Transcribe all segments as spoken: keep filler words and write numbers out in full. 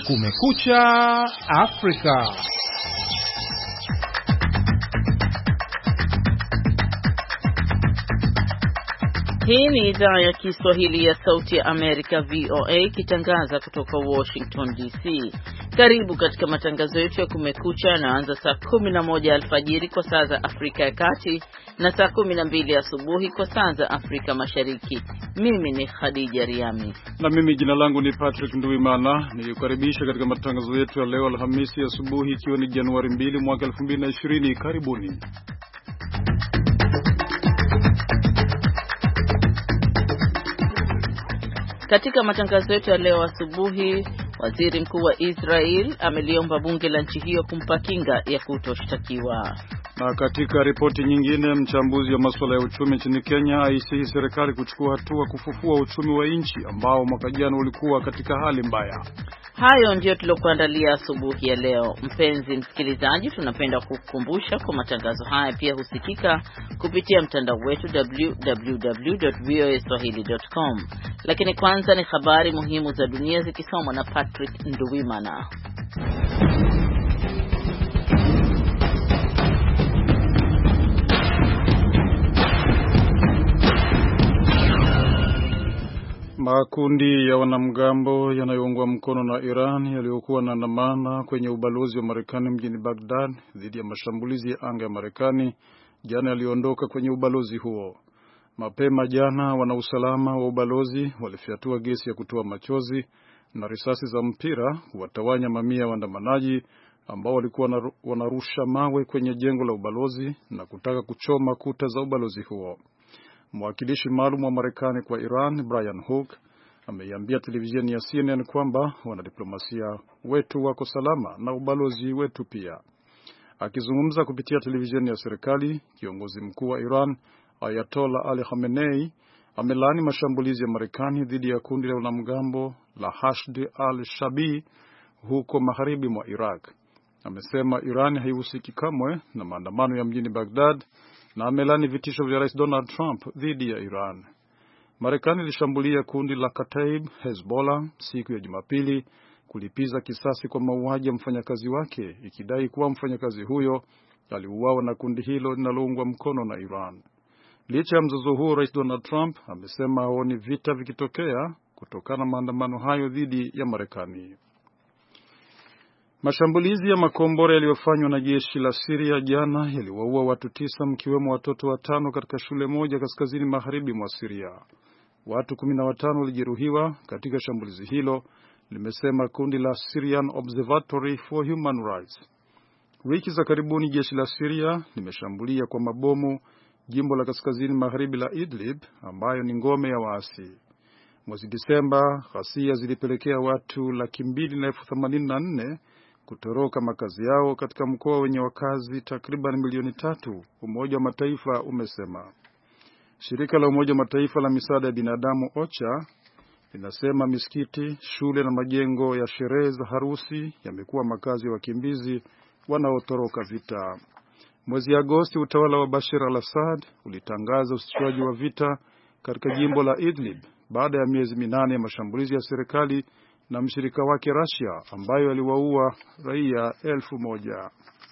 Kumekucha Afrika. Hii ni idhaa ya Kiswahili ya Sauti ya Amerika V O A ikitangaza kutoka Washington D C. Karibu katika matangazo yetu ya Kumekucha yanaanza saa kumi na moja alfajiri kwa saa za Afrika ya Kati na saa kumi na mbili asubuhi kwa saa za Afrika Mashariki. Mimi ni Khadija Riami na mimi jina langu ni Patrick Nduwimana. Nikukaribisha katika matangazo yetu ya leo Alhamisi asubuhi ikiwa ni Januari mbili mwaka elfu mbili na ishirini. Karibuni. Katika matangazo yetu ya leo asubuhi, waziri mkuu wa Israel ameliomba bunge la nchi hiyo kumpa kinga ya kutoshtakiwa. Na katika ripoti nyingine, mchambuzi wa masuala ya uchumi nchini Kenya aisihi serikali kuchukua hatua kufufua uchumi wa nchi ambao mwaka jana ulikuwa katika hali mbaya. Hayo ndio tulokuandalia asubuhi ya leo. Mpenzi msikilizaji, tunapenda kukukumbusha kwa matangazo haya pia husikika kupitia mtandao wetu w w w dot v o a swahili dot com. Lakini kwanza ni habari muhimu za dunia zikisomwa na Patrick Nduwimana. Makundi ya wanamgambo yanayoungwa mkono na Iran yaliyokuwa na andamana kwenye ubalozi wa Marekani mjini Baghdad dhidi ya mashambulizi ya anga ya Marekani jana yaliondoka kwenye ubalozi huo. Mapema jana wanausalama wa ubalozi walifyatua gesi ya kutoa machozi na risasi za mpira kuwatawanya mamia ya waandamanaji ambao walikuwa wanarusha mawe kwenye jengo la ubalozi na kutaka kuchoma kuta za ubalozi huo. Mwakilishi maalum wa Marekani kwa Iran, Brian Hook, ameiambia televisheni ya C N N kwamba wanadiplomasia wetu wako salama na ubalozi wetu pia. Akizungumza kupitia televisheni ya serikali, kiongozi mkuu wa Iran, Ayatollah Ali Khamenei, amelaani mashambulizi ya Marekani dhidi ya kundi la wanamgambo la Hashd al-Shabi huko magharibi mwa Iraq. Amesema Iran haihusiki kamwe na maandamano ya mjini Baghdad na amelani vitisho vya Rais Donald Trump dhidi ya Iran. Marekani ilishambulia kundi la Kataib Hezbollah siku ya Jumapili kulipiza kisasi kwa mauaji ya mfanyakazi wake, ikidai kuwa mfanyakazi huyo aliuawa na kundi hilo linaloungwa mkono na Iran. Licha ya mzozo huo, Rais Donald Trump amesema haoni vita vikitokea kutokana na maandamano hayo dhidi ya Marekani. Mashambulizi ya makombora yaliyofanywa na jeshi la Syria jana yaliwaua watu tisa, mkiwemo watoto watano katika shule moja kaskazini magharibi mwa Syria. Watu kumi na watano walijeruhiwa katika shambulizi hilo, limesema kundi la Syrian Observatory for Human Rights. Wiki za karibuni jeshi la Syria limeshambulia kwa mabomu jimbo la kaskazini magharibi la Idlib ambayo ni ngome ya waasi. Mwezi Disemba, ghasia zilipelekea watu laki mbili na elfu themanini na nne kutoroka makazi yao katika mkoa wenye wakazi takriban milioni tatu, Umoja wa Mataifa umesema. Shirika la Umoja wa Mataifa la misaada ya binadamu OCHA linasema misikiti, shule na majengo ya sherehe za harusi yamekuwa makazi ya wakimbizi wanaotoroka vita. Mwezi Agosti, utawala wa Bashar al-Assad ulitangaza usitishwaji wa vita katika jimbo la Idlib baada ya miezi minane ya mashambulizi ya serikali na mshirika wake Russia ambayo aliwaua raia elfu moja.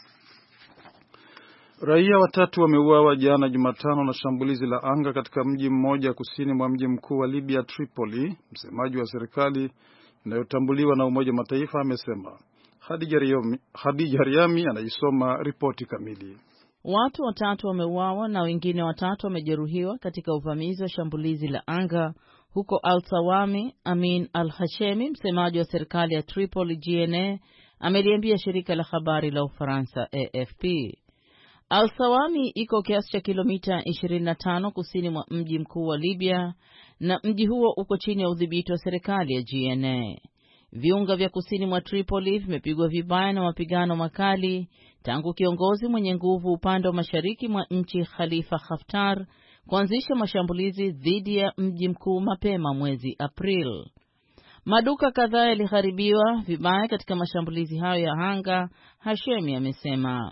Raia watatu wameuawa jana Jumatano na shambulizi la anga katika mji mmoja kusini mwa mji mkuu wa Libya, Tripoli. Msemaji wa serikali inayotambuliwa na Umoja wa Mataifa amesema. Khadija Riami anaisoma ripoti kamili. Watu watatu wameuawa na wengine watatu wamejeruhiwa katika uvamizi wa shambulizi la anga huko Al-Sawami. Amin Al-Hashemi, msemaji wa serikali ya Tripoli G N A, ameliambia shirika la habari la Ufaransa A F P. Al-Sawami iko kiasi cha kilomita ishirini na tano kusini mwa mji mkuu wa Libya na mji huo uko chini ya udhibiti wa serikali ya G N A. Viunga vya kusini mwa Tripoli vimepigwa vibaya na mapigano makali tangu kiongozi mwenye nguvu upande wa mashariki mwa nchi Khalifa Haftar kuanzisha mashambulizi dhidi ya mji mkuu mapema mwezi April. Maduka kadhaa yaliharibiwa vibaya katika mashambulizi hayo ya anga, Hashemi amesema.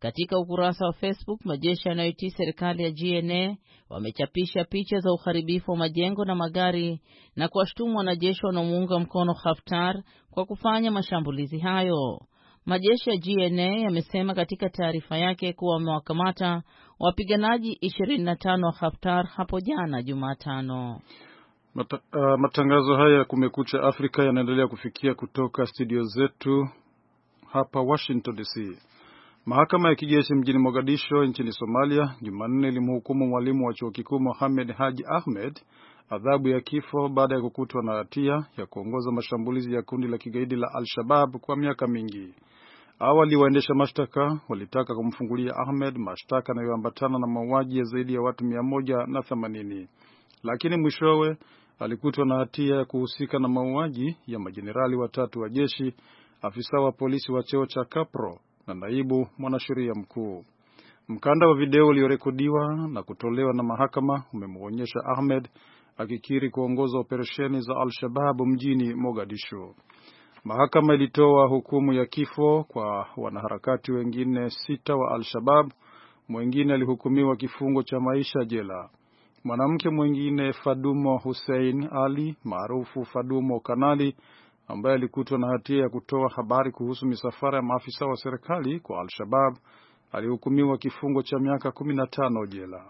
Katika ukurasa wa Facebook, majeshi yanayotii serikali ya G N A wamechapisha picha za uharibifu wa majengo na magari na kuwashtumu wanajeshi wanaomuunga mkono Haftar kwa kufanya mashambulizi hayo. Majeshi ya G N A yamesema katika taarifa yake kuwa wamewakamata wapiganaji ishirini na tano wa Haftar hapo jana Jumatano. Mata, uh, matangazo haya ya Kumekucha Afrika yanaendelea kufikia kutoka studio zetu hapa Washington D C. Mahakama ya kijeshi mjini Mogadisho nchini Somalia Jumanne ilimhukumu mwalimu wa chuo kikuu Mohamed Haji Ahmed adhabu ya kifo baada ya kukutwa na hatia ya kuongoza mashambulizi ya kundi la kigaidi la Al-Shabaab kwa miaka mingi. Awali waendesha mashtaka walitaka kumfungulia Ahmed mashtaka yanayoambatana na mauaji ya zaidi ya watu mia moja na themanini. Lakini mwishowe alikutwa na hatia ya kuhusika na mauaji ya majenerali watatu wa jeshi, afisa wa polisi wa cheo cha kapro na naibu mwanasheria mkuu. Mkanda wa video uliorekodiwa na kutolewa na mahakama umemuonyesha Ahmed akikiri kuongoza operesheni za Al-Shabaab mjini Mogadishu. Mahakama ilitoa hukumu ya kifo kwa wanaharakati wengine sita wa Al-Shabaab. Mwingine alihukumiwa kifungo cha maisha jela. Mwanamke mwingine Fadumo Hussein Ali maarufu Fadumo Kanali, ambaye alikutwa na hatia ya kutoa habari kuhusu misafara ya maafisa wa serikali kwa Al-Shabaab, alihukumiwa kifungo cha miaka kumi na tano jela.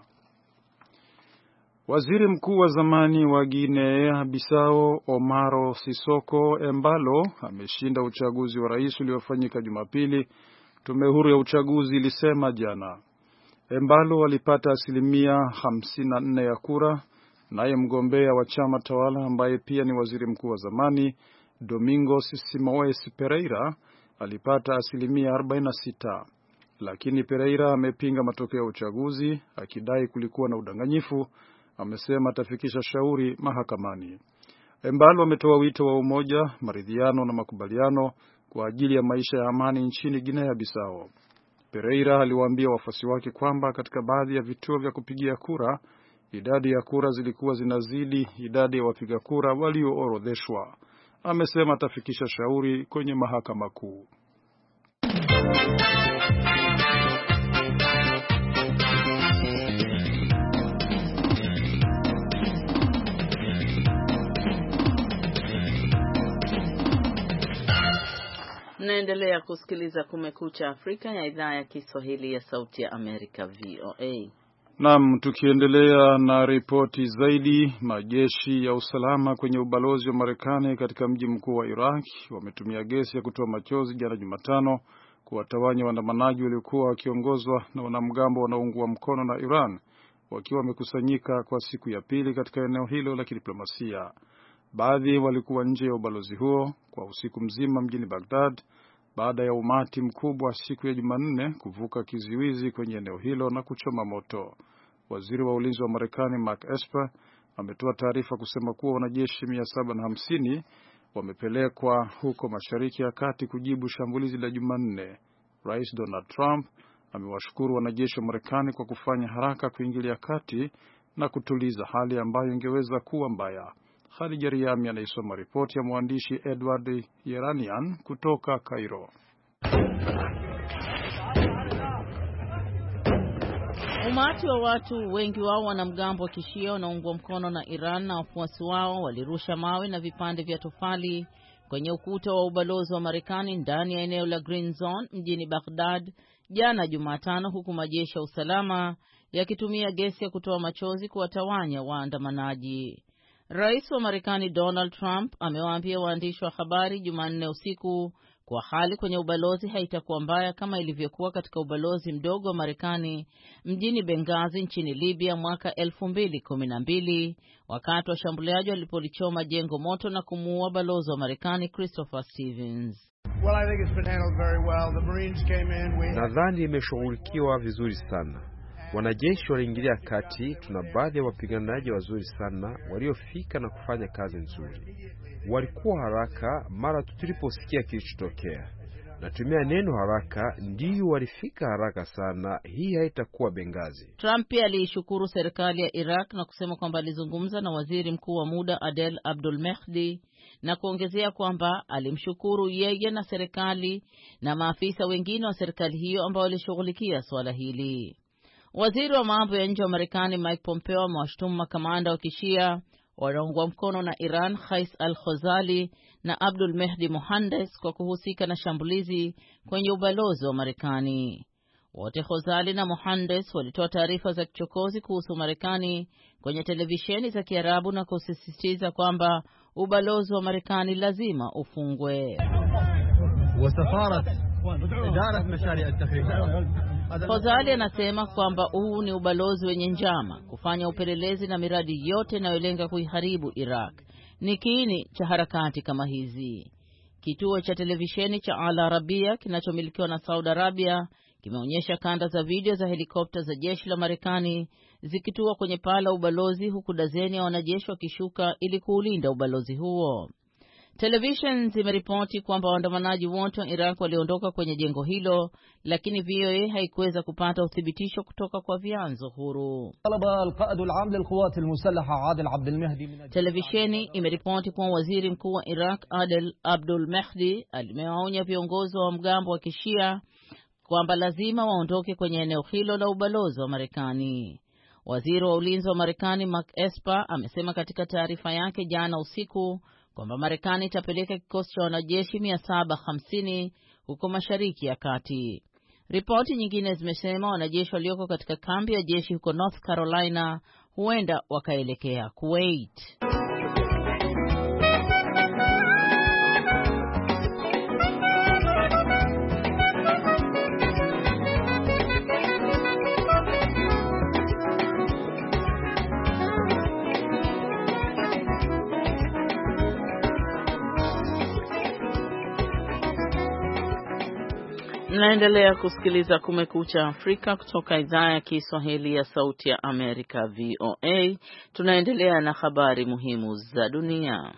Waziri mkuu wa zamani wa Guinea Bissau Omaro Sisoko Embalo ameshinda uchaguzi wa rais uliofanyika Jumapili, tume huru ya uchaguzi ilisema jana. Embalo alipata asilimia hamsini na nne ya kura, naye mgombea wa chama tawala ambaye pia ni waziri mkuu wa zamani Domingos Simoes Pereira alipata asilimia arobaini na sita. Lakini Pereira amepinga matokeo ya uchaguzi akidai kulikuwa na udanganyifu. Amesema atafikisha shauri mahakamani. Embalo ametoa wito wa umoja, maridhiano na makubaliano kwa ajili ya maisha ya amani nchini Guinea Bissau. Pereira aliwaambia wafuasi wake kwamba katika baadhi ya vituo vya kupigia kura, idadi ya kura zilikuwa zinazidi idadi ya wapiga kura walioorodheshwa. Amesema atafikisha shauri kwenye mahakama kuu. Mnaendelea kusikiliza Kumekucha Afrika ya idhaa ya Kiswahili ya Sauti ya Amerika V O A. Naam, tukiendelea na ripoti zaidi, majeshi ya usalama kwenye ubalozi wa Marekani katika mji mkuu wa Iraq wametumia gesi ya kutoa machozi jana Jumatano kuwatawanya waandamanaji waliokuwa wakiongozwa na wanamgambo wanaoungwa mkono na Iran, wakiwa wamekusanyika kwa siku ya pili katika eneo hilo la kidiplomasia. Baadhi walikuwa nje ya ubalozi huo kwa usiku mzima mjini Baghdad baada ya umati mkubwa siku ya Jumanne kuvuka kizuizi kwenye eneo hilo na kuchoma moto. Waziri wa ulinzi wa Marekani Mark Esper ametoa taarifa kusema kuwa wanajeshi mia saba na hamsini wamepelekwa huko Mashariki ya Kati kujibu shambulizi la Jumanne. Rais Donald Trump amewashukuru wanajeshi wa Marekani kwa kufanya haraka kuingilia kati na kutuliza hali ambayo ingeweza kuwa mbaya. Khadija Riami anaisoma ripoti ya mwandishi Edward Yeranian kutoka Cairo. Umati wa watu, wengi wao wanamgambo wa Kishia wanaoungwa mkono na Iran na wafuasi wao, walirusha mawe na vipande vya tofali kwenye ukuta wa ubalozi wa Marekani ndani ya eneo la Green Zone mjini Baghdad jana Jumatano, huku majeshi ya usalama yakitumia gesi ya kutoa machozi kuwatawanya waandamanaji. Rais wa Marekani Donald Trump amewaambia waandishi wa habari Jumanne usiku kwa hali kwenye ubalozi haitakuwa mbaya kama ilivyokuwa katika ubalozi mdogo wa Marekani mjini Benghazi nchini Libya mwaka elfu mbili kumi na mbili, wakati washambuliaji walipolichoma jengo moto na kumuua balozi wa Marekani Christopher Stevens. Well, I think it's been handled very well. The Marines came in. We Nadhani imeshughulikiwa vizuri sana. Wanajeshi waliingilia kati. Tuna baadhi ya wapiganaji wazuri sana waliofika na kufanya kazi nzuri. Walikuwa haraka mara tuliposikia kilichotokea. Natumia neno haraka, ndiyo walifika haraka sana, hii haitakuwa Benghazi. Trump pia aliishukuru serikali ya Iraq na kusema kwamba alizungumza na waziri mkuu wa muda Adel Abdul Mahdi na kuongezea kwamba alimshukuru yeye na serikali na maafisa wengine wa serikali hiyo ambao walishughulikia swala hili. Waziri wa mambo ya nje wa Marekani Mike Pompeo amewashutumu makamanda wa Kishia wanaoungwa mkono na Iran Qais al-Khozali na Abdul Mahdi Mohandes kwa kuhusika na shambulizi kwenye ubalozi wa Marekani. Wote Khozali na Mohandes walitoa taarifa za kichokozi kuhusu Marekani kwenye televisheni za Kiarabu na kusisitiza kwamba ubalozi wa Marekani lazima ufungwe. Khozali anasema kwamba huu ni ubalozi wenye njama kufanya upelelezi na miradi yote inayolenga kuiharibu Iraq. Ni kiini cha harakati kama hizi. Kituo cha televisheni cha Al Arabia kinachomilikiwa na Saudi Arabia kimeonyesha kanda za video za helikopta za jeshi la Marekani zikitua kwenye paa la ubalozi, huku dazeni ya wanajeshi wakishuka ili kuulinda ubalozi huo. Television zimeripoti kwamba waandamanaji wote wa Iraq waliondoka kwenye jengo hilo, lakini V O A haikuweza kupata uthibitisho kutoka kwa vyanzo huru. Televisheni imeripoti kuwa waziri mkuu wa Iraq Adel Abdul Mahdi alimewaonya viongozi wa mgambo wa Kishia kwamba lazima waondoke kwenye eneo hilo la ubalozi wa Marekani. Waziri wa ulinzi wa Marekani Mark Esper amesema katika taarifa yake jana usiku kwamba Marekani itapeleka kikosi cha wanajeshi mia saba hamsini huko Mashariki ya Kati. Ripoti nyingine zimesema wanajeshi walioko katika kambi ya jeshi huko North Carolina huenda wakaelekea Kuwait. Mnaendelea kusikiliza Kumekucha Afrika kutoka idhaa ya Kiswahili ya Sauti ya Amerika V O A. Tunaendelea na habari muhimu za dunia.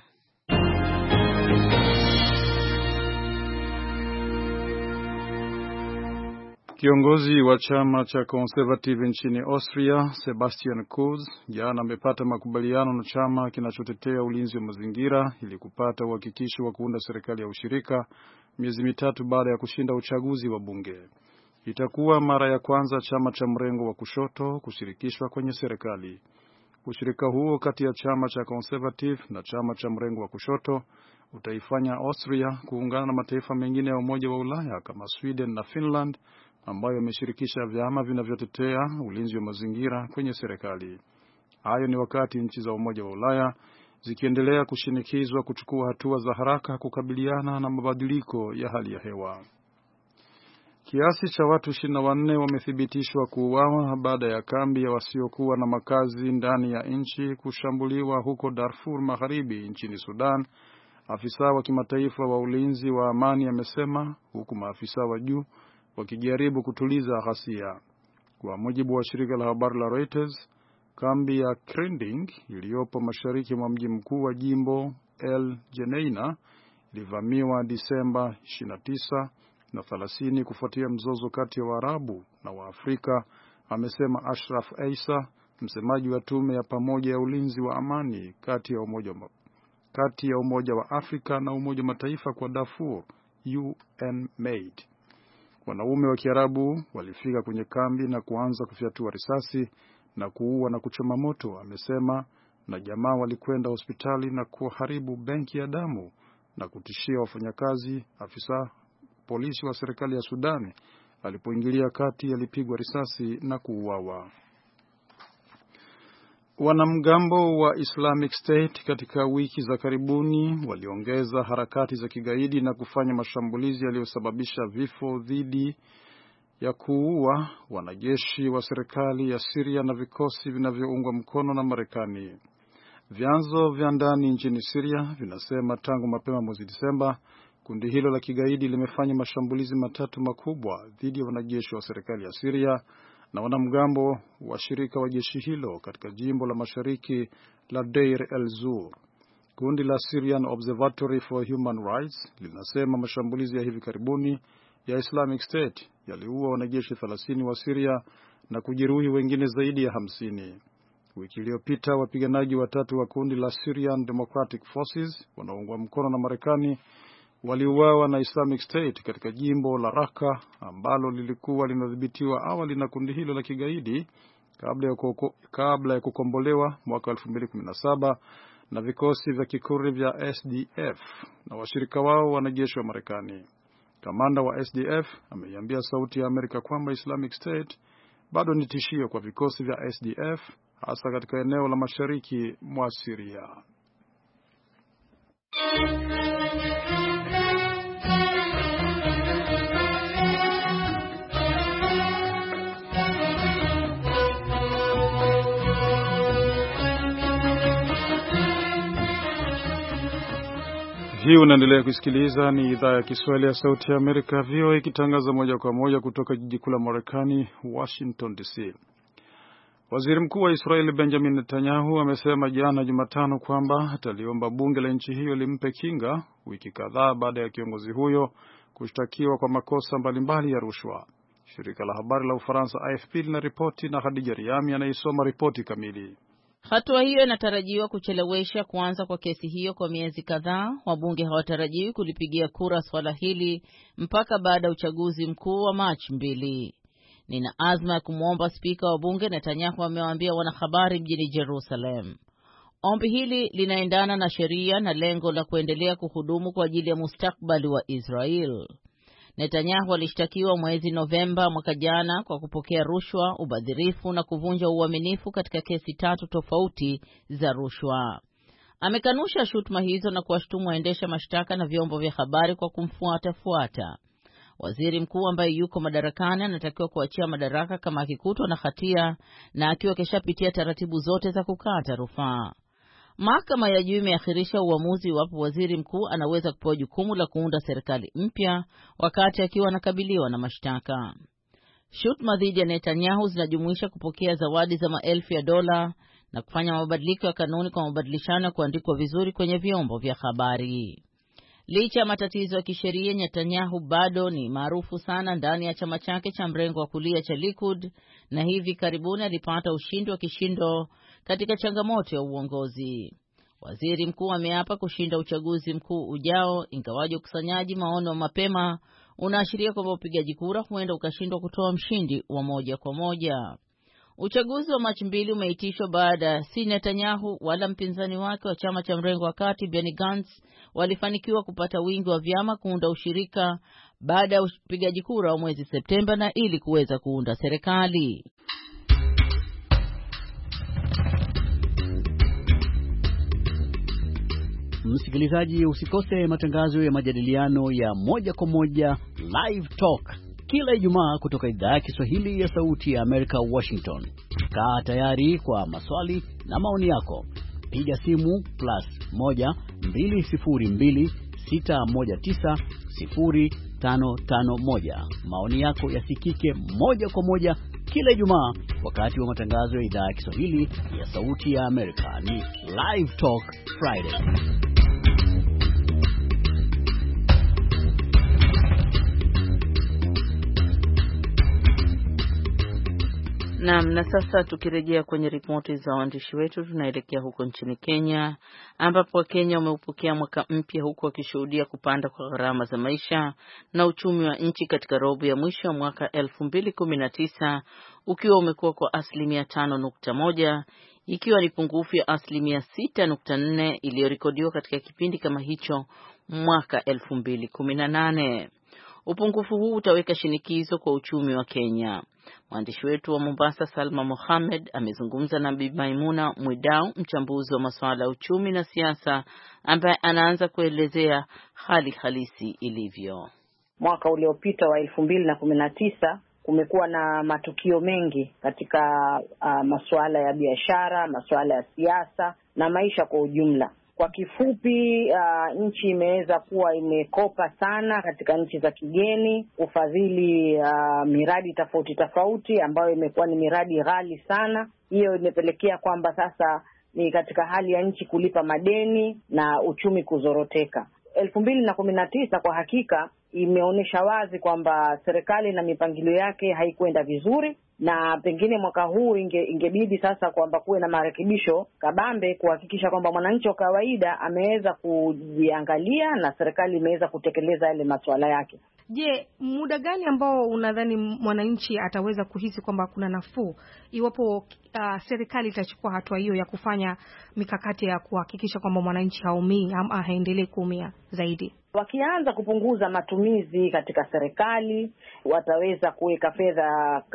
Kiongozi wa chama cha Conservative nchini Austria, Sebastian Kurz, jana amepata makubaliano na chama kinachotetea ulinzi wa mazingira ili kupata uhakikisho wa kuunda serikali ya ushirika miezi mitatu baada ya kushinda uchaguzi wa bunge. Itakuwa mara ya kwanza chama cha mrengo wa kushoto kushirikishwa kwenye serikali. Ushirika huo kati ya chama cha Conservative na chama cha mrengo wa kushoto utaifanya Austria kuungana na mataifa mengine ya Umoja wa Ulaya kama Sweden na Finland ambayo yameshirikisha vyama vinavyotetea ulinzi wa mazingira kwenye serikali. Hayo ni wakati nchi za Umoja wa Ulaya zikiendelea kushinikizwa kuchukua hatua za haraka kukabiliana na mabadiliko ya hali ya hewa. Kiasi cha watu ishirini na wanne wamethibitishwa kuuawa baada ya kambi ya wasiokuwa na makazi ndani ya nchi kushambuliwa huko Darfur Magharibi nchini Sudan, afisa wa kimataifa wa ulinzi wa amani amesema, huku maafisa wa juu wakijaribu kutuliza ghasia. Kwa mujibu wa shirika la habari la Reuters, kambi ya Krending iliyopo mashariki mwa mji mkuu wa jimbo El Geneina ilivamiwa Disemba ishirini na tisa na thelathini kufuatia mzozo kati ya Waarabu na Waafrika, amesema Ashraf Eisa, msemaji wa tume ya pamoja ya ulinzi wa amani kati ya Umoja wa kati ya Umoja wa Afrika na Umoja wa Mataifa kwa Darfur, U N M A D. Wanaume wa Kiarabu walifika kwenye kambi na kuanza kufyatua risasi na kuua na kuchoma moto, amesema, na jamaa walikwenda hospitali na kuharibu benki ya damu na kutishia wafanyakazi. Afisa polisi wa serikali ya Sudan alipoingilia kati alipigwa risasi na kuuawa. Wanamgambo wa Islamic State katika wiki za karibuni waliongeza harakati za kigaidi na kufanya mashambulizi yaliyosababisha vifo dhidi ya kuua wanajeshi wa serikali ya Syria na vikosi vinavyoungwa mkono na Marekani. Vyanzo vya ndani nchini Syria vinasema tangu mapema mwezi Disemba, kundi hilo la kigaidi limefanya mashambulizi matatu makubwa dhidi ya wanajeshi wa serikali ya Syria na wanamgambo wa shirika wa jeshi hilo katika jimbo la mashariki la Deir el-Zur. Kundi la Syrian Observatory for Human Rights linasema mashambulizi ya hivi karibuni ya Islamic State yaliua wanajeshi thelathini wa Syria na kujeruhi wengine zaidi ya hamsini. Wiki iliyopita wapiganaji watatu wa kundi la Syrian Democratic Forces wanaoungwa mkono na Marekani waliuawa na Islamic State katika jimbo la Raqqa ambalo lilikuwa linadhibitiwa awali na kundi hilo la kigaidi kabla ya kuko, kabla ya kukombolewa mwaka elfu mbili kumi na saba na vikosi vya Kikurdi vya S D F na washirika wao wanajeshi wa Marekani. Kamanda wa S D F ameiambia Sauti ya Amerika kwamba Islamic State bado ni tishio kwa vikosi vya S D F hasa katika eneo la mashariki mwa Syria. Hii unaendelea kusikiliza, ni idhaa ya Kiswahili ya Sauti ya Amerika V O A ikitangaza moja kwa moja kutoka jiji kuu la Marekani, Washington D C. Waziri Mkuu wa Israeli Benjamin Netanyahu amesema jana Jumatano kwamba ataliomba bunge la nchi hiyo limpe kinga wiki kadhaa baada ya kiongozi huyo kushtakiwa kwa makosa mbalimbali ya rushwa. Shirika la habari la Ufaransa A F P linaripoti na Khadija Riami anaisoma ripoti kamili. Hatua hiyo inatarajiwa kuchelewesha kuanza kwa kesi hiyo kwa miezi kadhaa. Wabunge hawatarajiwi kulipigia kura swala hili mpaka baada ya uchaguzi mkuu wa Machi mbili. Nina azma ya kumwomba spika wa bunge, Netanyahu amewaambia wanahabari mjini Jerusalem. Ombi hili linaendana na sheria na lengo la kuendelea kuhudumu kwa ajili ya mustakbali wa Israel. Netanyahu alishtakiwa mwezi Novemba mwaka jana kwa kupokea rushwa, ubadhirifu na kuvunja uaminifu katika kesi tatu tofauti za rushwa. Amekanusha shutuma hizo na kuwashtumu waendesha mashtaka na vyombo vya habari kwa kumfuata fuata. Waziri mkuu ambaye yuko madarakani anatakiwa kuachia madaraka kama akikutwa na hatia na akiwa keshapitia taratibu zote za kukata rufaa. Mahakama ya juu imeakhirisha uamuzi iwapo waziri mkuu anaweza kupewa jukumu la kuunda serikali mpya wakati akiwa anakabiliwa na mashtaka. Shutuma dhidi ya Netanyahu zinajumuisha kupokea zawadi za maelfu ya dola na kufanya mabadiliko ya kanuni kwa mabadilishano kuandikwa vizuri kwenye vyombo vya habari. Licha ya matatizo ya kisheria, Netanyahu bado ni maarufu sana ndani ya chama chake cha mrengo wa kulia cha Likud, na hivi karibuni alipata ushindi wa kishindo katika changamoto ya uongozi. Waziri mkuu ameapa kushinda uchaguzi mkuu ujao, ingawaje ukusanyaji maoni wa mapema unaashiria kwamba upigaji kura huenda ukashindwa kutoa mshindi wa moja kwa moja. Uchaguzi wa Machi mbili umeitishwa baada si Netanyahu wala mpinzani wake wa chama cha mrengo wa kati Benny Gantz walifanikiwa kupata wingi wa vyama kuunda ushirika baada ya upigaji kura wa mwezi Septemba na ili kuweza kuunda serikali. Msikilizaji, usikose matangazo ya majadiliano ya moja kwa moja Live Talk kila Ijumaa kutoka idhaa ya Kiswahili ya Sauti ya Amerika, Washington. Kaa tayari kwa maswali na maoni yako. Piga simu plus moja mbili sifuri mbili sita moja tisa sifuri tano tano moja. Maoni yako yasikike moja kwa moja kila Ijumaa wakati wa matangazo ya idhaa ya Kiswahili ya Sauti ya Amerika. Ni Live Talk Friday. Naam, na sasa tukirejea kwenye ripoti za waandishi wetu, tunaelekea huko nchini Kenya ambapo Wakenya wameupokea mwaka mpya huku wakishuhudia kupanda kwa gharama za maisha na uchumi wa nchi katika robo ya mwisho wa mwaka elfu mbili kumi na tisa ukiwa umekuwa kwa asilimia tano nukta moja, ikiwa ni pungufu ya asilimia sita nukta nne iliyorekodiwa katika kipindi kama hicho mwaka elfu mbili kumi na nane. Upungufu huu utaweka shinikizo kwa uchumi wa Kenya. Mwandishi wetu wa Mombasa Salma Mohamed amezungumza na Bi Maimuna Mwidau, mchambuzi wa masuala ya uchumi na siasa, ambaye anaanza kuelezea hali halisi ilivyo. Mwaka uliopita wa elfu mbili na kumi na tisa kumekuwa na matukio mengi katika uh, masuala ya biashara, masuala ya siasa na maisha kwa ujumla. Kwa kifupi, uh, nchi imeweza kuwa imekopa sana katika nchi za kigeni kufadhili uh, miradi tofauti tofauti ambayo imekuwa ni miradi ghali sana. Hiyo imepelekea kwamba sasa ni katika hali ya nchi kulipa madeni na uchumi kuzoroteka. elfu mbili na kumi na tisa kwa hakika imeonyesha wazi kwamba serikali na mipangilio yake haikwenda vizuri, na pengine mwaka huu inge, ingebidi sasa kwamba kuwe na marekebisho kabambe kuhakikisha kwamba mwananchi wa kawaida ameweza kujiangalia na serikali imeweza kutekeleza yale masuala yake. Je, muda gani ambao unadhani mwananchi ataweza kuhisi kwamba kuna nafuu iwapo uh, serikali itachukua hatua hiyo ya kufanya mikakati ya kuhakikisha kwamba mwananchi haumii ama haendelee kuumia zaidi? Wakianza kupunguza matumizi katika serikali, wataweza kuweka fedha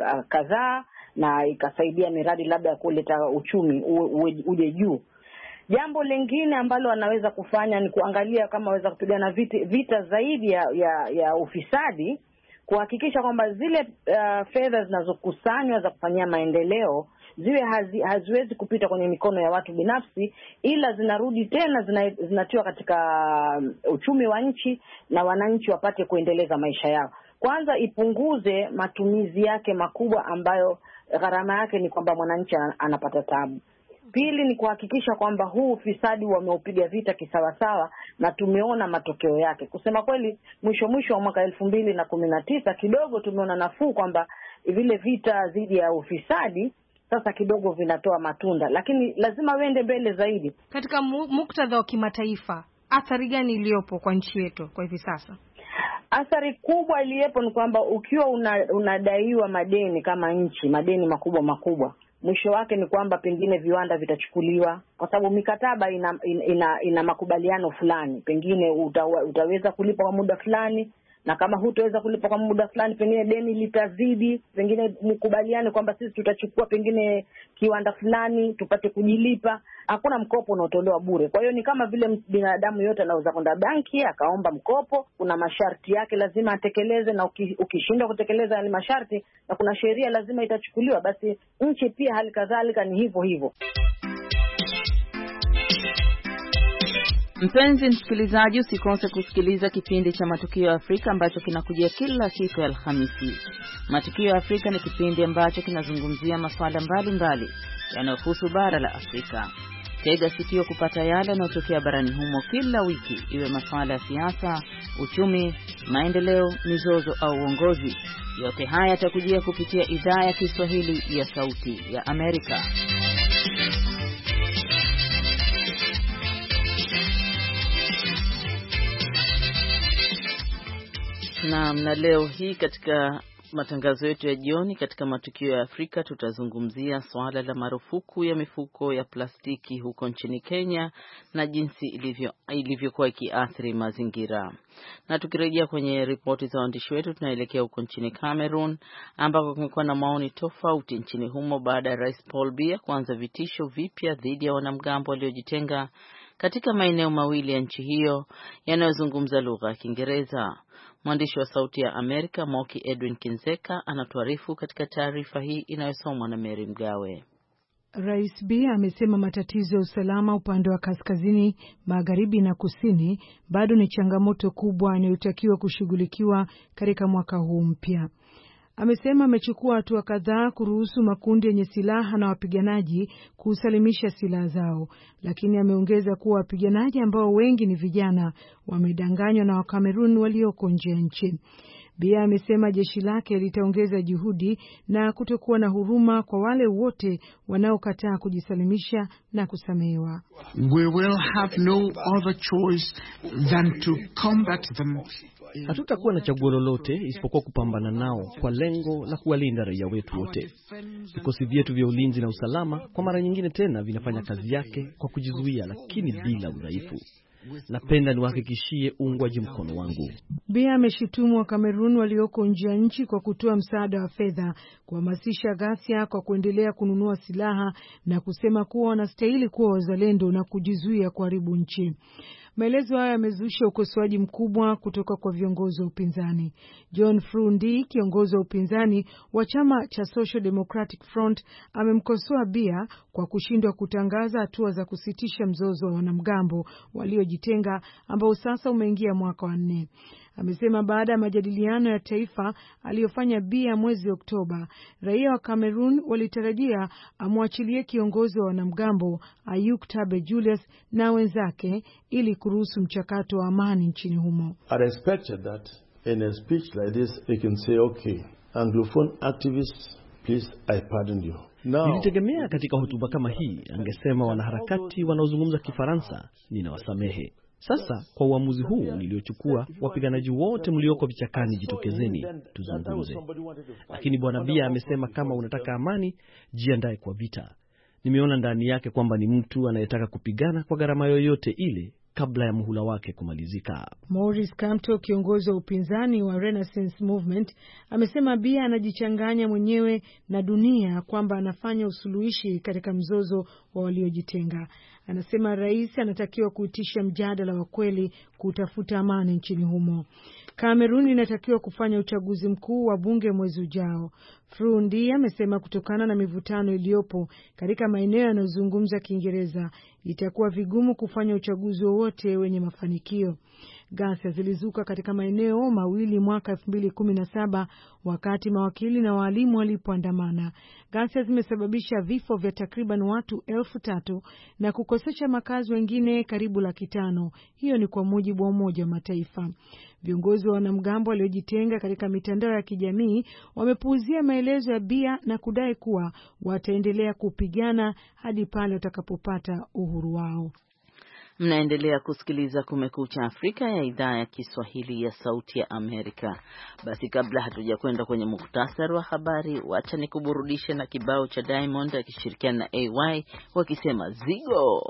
kadhaa na ikasaidia miradi labda kuleta uchumi uje juu. Jambo lingine ambalo wanaweza kufanya ni kuangalia kama waweza kupigana vita, vita zaidi ya, ya, ya ufisadi, kuhakikisha kwamba zile uh, fedha zinazokusanywa za kufanyia maendeleo ziwe hazi, haziwezi kupita kwenye mikono ya watu binafsi, ila zinarudi tena zina, zinatiwa katika uchumi wa nchi na wananchi wapate kuendeleza maisha yao. Kwanza ipunguze matumizi yake makubwa ambayo gharama yake ni kwamba mwananchi anapata tabu. Pili ni kuhakikisha kwamba huu ufisadi wameupiga vita kisawasawa na tumeona matokeo yake. Kusema kweli, mwisho mwisho wa mwaka elfu mbili na kumi na tisa kidogo tumeona nafuu kwamba vile vita dhidi ya ufisadi sasa kidogo vinatoa matunda, lakini lazima wende mbele zaidi. Katika muktadha wa kimataifa, athari gani iliyopo kwa nchi yetu kwa hivi sasa? Athari kubwa iliyopo ni kwamba ukiwa una, unadaiwa madeni kama nchi, madeni makubwa makubwa, mwisho wake ni kwamba pengine viwanda vitachukuliwa, kwa sababu mikataba ina, ina, ina makubaliano fulani. Pengine utawa, utaweza kulipa kwa muda fulani, na kama hutaweza kulipa kwa muda fulani pengine deni litazidi, pengine mkubaliane kwamba sisi tutachukua pengine kiwanda fulani tupate kujilipa. Hakuna mkopo unaotolewa bure. Kwa hiyo ni kama vile binadamu yote anaweza kwenda banki akaomba mkopo, kuna masharti yake lazima atekeleze, na ukishindwa kutekeleza yale masharti na kuna sheria lazima itachukuliwa. Basi nchi pia hali kadhalika ni hivyo hivyo. Mpenzi msikilizaji, usikose kusikiliza kipindi cha Matukio ya Afrika ambacho kinakujia kila siku ya Alhamisi. Matukio ya Afrika ni kipindi ambacho kinazungumzia masuala mbalimbali yanayohusu bara la Afrika. Tega sikio kupata yale yanayotokea barani humo kila wiki, iwe masuala ya siasa, uchumi, maendeleo, mizozo au uongozi. Yote haya yatakujia kupitia idhaa ya Kiswahili ya Sauti ya Amerika. Na, na leo hii katika matangazo yetu ya jioni katika Matukio ya Afrika tutazungumzia swala la marufuku ya mifuko ya plastiki huko nchini Kenya na jinsi ilivyo ilivyokuwa ikiathiri mazingira. Na tukirejea kwenye ripoti za waandishi wetu, tunaelekea huko nchini Cameroon ambako kumekuwa na maoni tofauti nchini humo baada ya Rais Paul Biya kuanza vitisho vipya dhidi ya wanamgambo waliojitenga katika maeneo mawili ya nchi hiyo yanayozungumza lugha ya Kiingereza. Mwandishi wa Sauti ya Amerika Moki Edwin Kinzeka anatuarifu katika taarifa hii inayosomwa na Mary Mgawe. Rais Biya amesema matatizo ya usalama upande wa kaskazini, magharibi na kusini bado ni changamoto kubwa inayotakiwa kushughulikiwa katika mwaka huu mpya. Amesema amechukua hatua kadhaa kuruhusu makundi yenye silaha na wapiganaji kusalimisha silaha zao, lakini ameongeza kuwa wapiganaji ambao wengi ni vijana wamedanganywa na Wakamerun walioko nje ya nchi. Biya amesema jeshi lake litaongeza juhudi na kutokuwa na huruma kwa wale wote wanaokataa kujisalimisha na kusamehewa. We will have no other choice than to combat them. Hatutakuwa na chaguo lolote isipokuwa kupambana nao kwa lengo la kuwalinda raia wetu wote. Vikosi vyetu vya ulinzi na usalama kwa mara nyingine tena vinafanya kazi yake kwa kujizuia, lakini bila udhaifu. Napenda niwahakikishie uungwaji mkono wangu. Biya ameshutumu wa Kamerun walioko nje ya nchi kwa kutoa msaada wa fedha kuhamasisha ghasia kwa kuendelea kununua silaha na kusema kuwa wanastahili kuwa wazalendo na kujizuia kuharibu nchi. Maelezo haya yamezusha ukosoaji mkubwa kutoka kwa viongozi wa upinzani. John Frundi, kiongozi wa upinzani wa chama cha Social Democratic Front, amemkosoa Biya kwa kushindwa kutangaza hatua za kusitisha mzozo wa wanamgambo waliojitenga ambao sasa umeingia mwaka wa nne. amesema baada ya majadiliano ya taifa aliyofanya Biya mwezi Oktoba, raia wa Cameroon walitarajia amwachilie kiongozi wa wanamgambo Ayuk Tabe Julius na wenzake ili kuruhusu mchakato wa amani nchini humo. I expected that in a speech like this he can say, okay, Anglophone activists, please, I pardon you. Nilitegemea katika hotuba kama hii angesema wanaharakati wanaozungumza Kifaransa, ninawasamehe. Sasa kwa uamuzi huu niliochukua, wapiganaji wote mlioko vichakani jitokezeni tuzungumze. Lakini Bwana Biya amesema kama unataka amani, jiandae kwa vita. Nimeona ndani yake kwamba ni mtu anayetaka kupigana kwa gharama yoyote ile kabla ya muhula wake kumalizika. Maurice Kamto, kiongozi wa upinzani wa Renaissance Movement, amesema Biya anajichanganya mwenyewe na dunia kwamba anafanya usuluhishi katika mzozo wa waliojitenga. Anasema rais anatakiwa kuitisha mjadala wa kweli kutafuta amani nchini humo. Kamerun inatakiwa kufanya uchaguzi mkuu wa bunge mwezi ujao. Frundi amesema kutokana na mivutano iliyopo katika maeneo yanayozungumza Kiingereza itakuwa vigumu kufanya uchaguzi wowote wenye mafanikio. Ghasia zilizuka katika maeneo mawili mwaka elfu mbili kumi na saba wakati mawakili na walimu walipoandamana. Ghasia zimesababisha vifo vya takriban watu elfu tatu na kukosesha makazi wengine karibu laki tano. Hiyo ni kwa mujibu wa Umoja wa Mataifa. Viongozi wa wanamgambo waliojitenga katika mitandao ya kijamii wamepuuzia maelezo ya Biya na kudai kuwa wataendelea kupigana hadi pale watakapopata uhuru wao. Mnaendelea kusikiliza Kumekucha Afrika ya idhaa ya Kiswahili ya Sauti ya Amerika. Basi kabla hatuja kwenda kwenye muktasari wa habari, wacha nikuburudishe na kibao cha Diamond akishirikiana na A Y wakisema Zigo.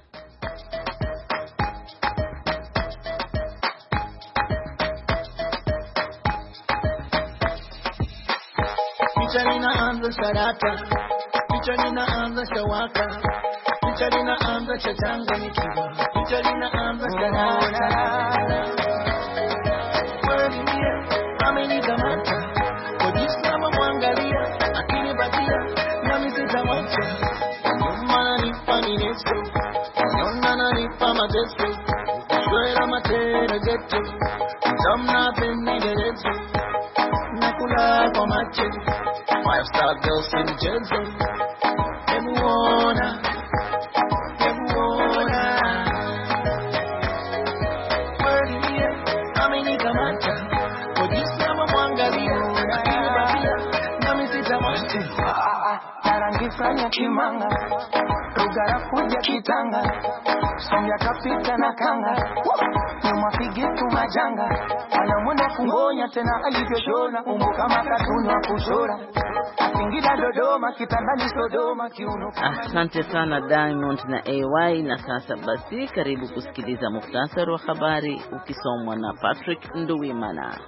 Picha linaanza sarata, picha linaanza shawaka, picha linaanza chachanganyikiwa, picha linaanza sarata. Kweli ndiye amenikamata, kujisama mwangalia, akinipatia nami sitamwacha. Nyuma nipa minesto, nyona nipa mateso, shwela matera geto, tamna peni derezo, nakula kwa mache. Five star girls in Jersey, everyone, everyone. Where do you? Amenikamata, kujisama mwangalia, akinipatia nami sitamwacha. Narangifanya kimanga, rugara kuja kitanga, somya kapita na kanga, nyuma figitu majanga, anamuna kungonya tena alivyoshona, umbo kama katuni wa kushora. Asante sana Diamond na A Y. Na sasa basi karibu kusikiliza muktasari wa habari ukisomwa na Patrick Nduwimana.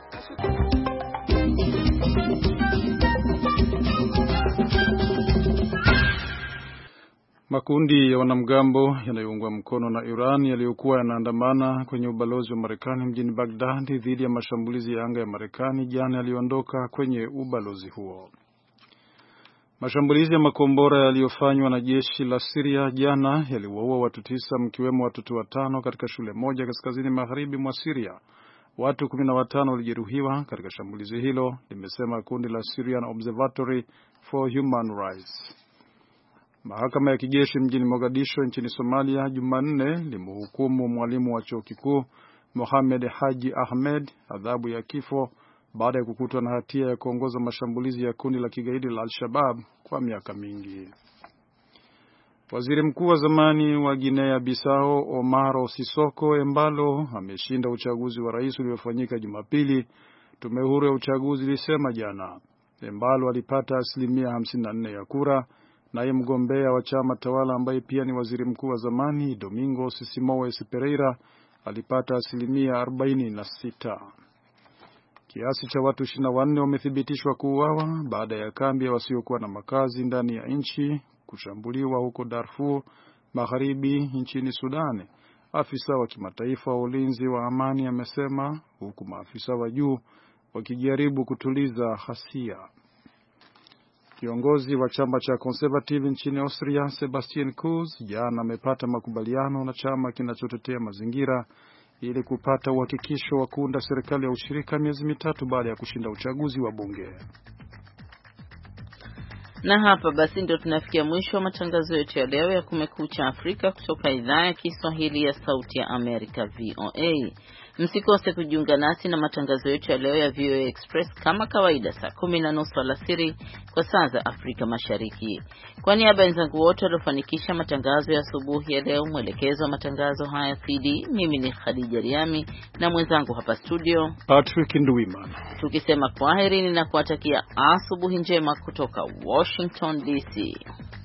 Makundi ya wanamgambo yanayoungwa mkono na Iran yaliyokuwa yanaandamana kwenye ubalozi wa Marekani mjini Baghdad dhidi ya mashambulizi ya anga ya Marekani jana yaliondoka kwenye ubalozi huo. Mashambulizi ya makombora yaliyofanywa na jeshi la Syria jana yaliwaua watu tisa, mkiwemo watoto watano katika shule moja kaskazini magharibi mwa Syria. Watu kumi na watano walijeruhiwa katika shambulizi hilo, limesema kundi la Syrian Observatory for Human Rights. Mahakama ya kijeshi mjini Mogadisho nchini Somalia Jumanne limhukumu mwalimu wa chuo kikuu Mohamed Haji Ahmed adhabu ya kifo baada ya kukutwa na hatia ya kuongoza mashambulizi ya kundi la kigaidi la Al-Shabaab kwa miaka mingi. Waziri mkuu wa zamani wa Guinea Bissau Omaro Sisoko Embalo ameshinda uchaguzi wa rais uliofanyika Jumapili, tume huru ya uchaguzi ilisema jana. Embalo alipata asilimia hamsini na nne ya kura, naye mgombea wa chama tawala ambaye pia ni waziri mkuu wa zamani Domingos Simoes Pereira alipata asilimia arobaini na sita. Kiasi cha watu ishirini na wanne wamethibitishwa kuuawa baada ya kambi ya wasiokuwa na makazi ndani ya nchi kushambuliwa huko Darfur Magharibi nchini Sudan, afisa wa kimataifa wa ulinzi wa amani amesema, huku maafisa wa juu wakijaribu kutuliza ghasia. Kiongozi wa chama cha Conservative nchini Austria Sebastian Kurz jana amepata makubaliano na chama kinachotetea mazingira ili kupata uhakikisho wa kuunda serikali ya ushirika miezi mitatu baada ya kushinda uchaguzi wa bunge. Na hapa basi ndio tunafikia mwisho wa matangazo yetu ya leo ya Kumekucha Afrika kutoka idhaa ya Kiswahili ya Sauti ya Amerika V O A. Msikose kujiunga nasi na matangazo yetu ya leo ya V O A Express kama kawaida saa kumi na nusu alasiri kwa saa za Afrika Mashariki. Kwa niaba ya wenzangu wote waliofanikisha matangazo ya asubuhi ya leo, mwelekezo wa matangazo haya C D, mimi ni Khadija Riami na mwenzangu hapa studio Patrick Nduwimana, tukisema kwaherini na kuwatakia asubuhi njema kutoka Washington D C.